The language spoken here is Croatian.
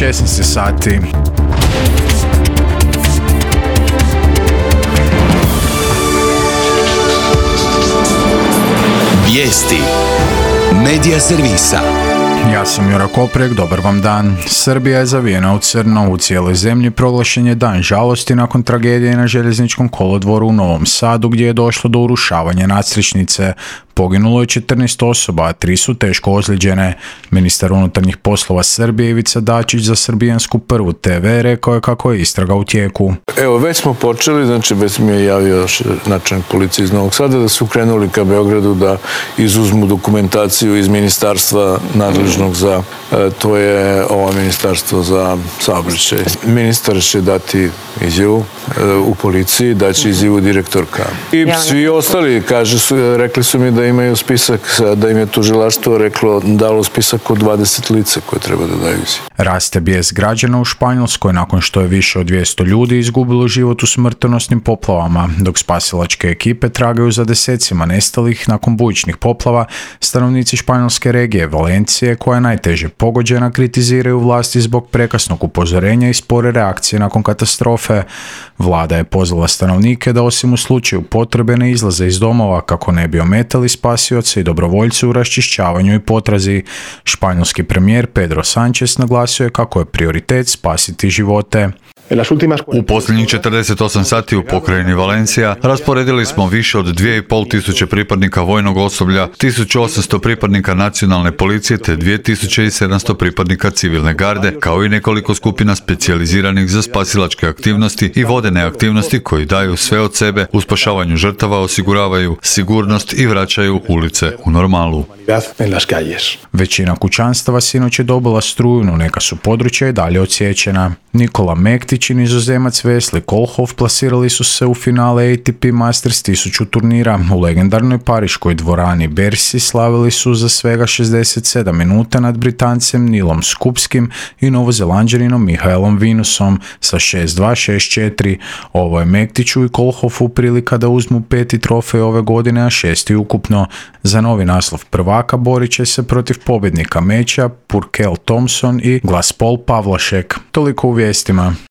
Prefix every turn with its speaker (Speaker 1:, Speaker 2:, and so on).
Speaker 1: 16 sati.
Speaker 2: Vijesti Medija servisa.
Speaker 1: Ja sam Jura Koprek, dobar vam dan. Srbija je zavijena u crno, u cijeloj zemlji proglašen je dan žalosti nakon tragedije na željezničkom kolodvoru u Novom Sadu gdje je došlo do urušavanja nadstrešnice. Poginulo je 14 osoba, a 3 su teško ozlijeđene. Ministar unutarnjih poslova Srbije Ivica Dačić za Srbijansku prvu TV rekao je kako je istraga u tijeku.
Speaker 3: Evo, već smo počeli, znači već mi je javio načelnik policije iz Novog Sada da su krenuli ka Beogradu da izuzmu dokumentaciju iz ministarstva nadležnog za, to je ovo ministarstvo za saobraćaj. Ministar će dati izjavu u policiji, daće izjavu direktorka. I svi ostali, rekli su mi da imaju spisak, da im je tužilaštvo dalo spisak od 20 lica koje treba da daju izjavu.
Speaker 1: Raste bijes građana u Španjolskoj nakon što je više od 200 ljudi izgubilo život u smrtonosnim poplavama. Dok spasilačke ekipe tragaju za desecima nestalih nakon bujičnih poplava, stanovnici španjolske regije Valencije, koja je najteže pogođena, kritiziraju vlasti zbog prekasnog upozorenja i spore reakcije nakon katastrofe. Vlada je pozvala stanovnike da osim u slučaju potrebe ne izlaze iz domova kako ne bi ometali spasioce i dobrovoljce u raščišćavanju i potrazi. Španjolski premijer Pedro Sánchez naglasio je kako je prioritet spasiti živote.
Speaker 4: U posljednjih 48 sati u pokrajini Valencija rasporedili smo više od 2500 pripadnika vojnog osoblja, 1800 pripadnika nacionalne policije te 2700 pripadnika civilne garde, kao i nekoliko skupina specijaliziranih za spasilačke aktivnosti i vodene aktivnosti koji daju sve od sebe u spašavanju žrtava, osiguravaju sigurnost i vraćaju ulice u normalu.
Speaker 1: Većina kućanstava sinoć je dobila struju, no neka su područja i dalje odsječena. Nikola Mektić i nizozemac Wesley Kohlhoff plasirali su se u finale ATP Masters 1000 turnira. U legendarnoj pariškoj dvorani Bercy slavili su za svega 67 minuta nad Britancem Nilom Skupskim i Novozelanđaninom Mihaelom Vinusom sa 6-2, 6-4. Ovo je Mektiću i Kohlhoffu prilika da uzmu 5. trofej ove godine, a 6. ukupno. Za novi naslov prvaka borit će se protiv pobjednika meča Purcell Thompson i Glaspol Pavlašek. Toliko u vijestima.